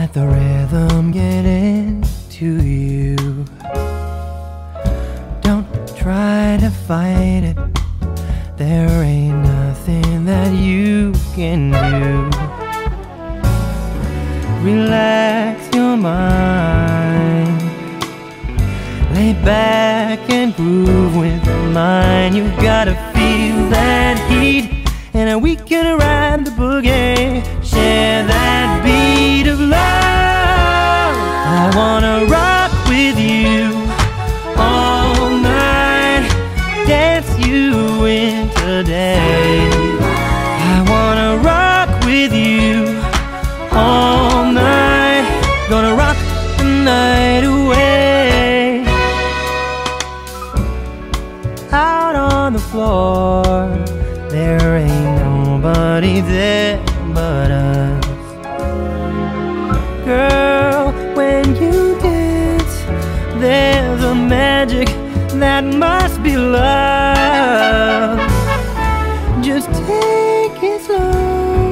let the rhythm get into you. Don't try to fight it. There ain't nothing that you can do. Relax your mind, lay back and groove with mine. You gotta feel that heat, and we can ride the boogie, share that beat of love. I wanna rock with you all night, dance you in today. I wanna rock with you all night, gonna rock the night away. Out on the floor, there ain't nobody there but us. Girl, when you dance, there's a magic that must be love. Just take it slow,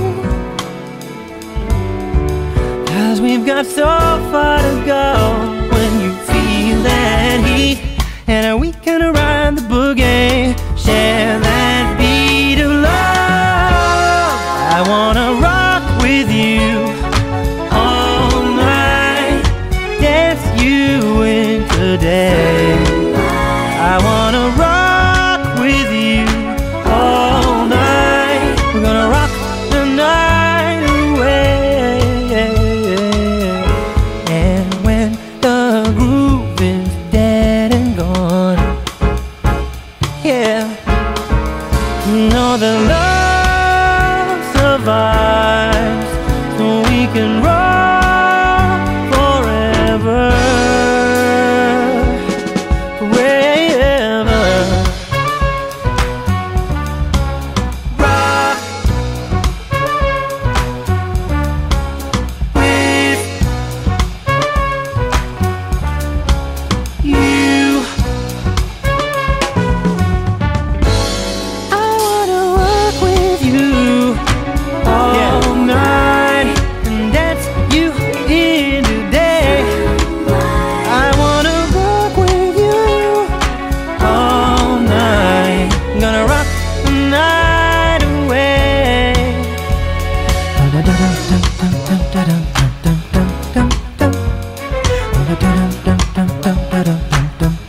'cause we've got so far to go. When you feel that heat, and we can ride the boogie, share that beat of love. I wanna rock with you all night, dance you in today. I wanna rock with you all night. We're gonna rock the night away. And when the groove is dead and gone, yeah, know the love survives, so we can rock forever, forever. Rock with you. I wanna rock with you all night and dance you in today. I wanna rock with you all night, gonna rock the night away.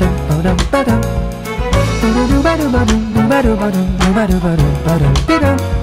Ba-dum,